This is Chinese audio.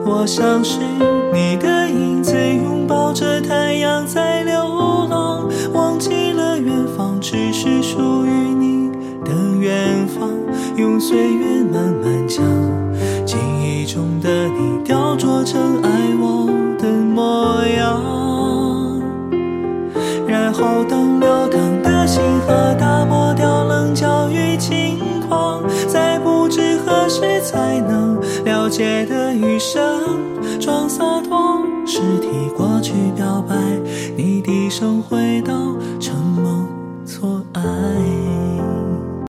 我像是你的影子，拥抱着太阳在流浪，忘记了远方只是属于你的远方，用岁月慢慢将记忆中的你雕琢成爱我的模样，然后等流淌的星河打磨掉棱角与轻狂，在不知何时才能了解的余生装洒脱，是替过去表白，你低声回到承蒙错爱。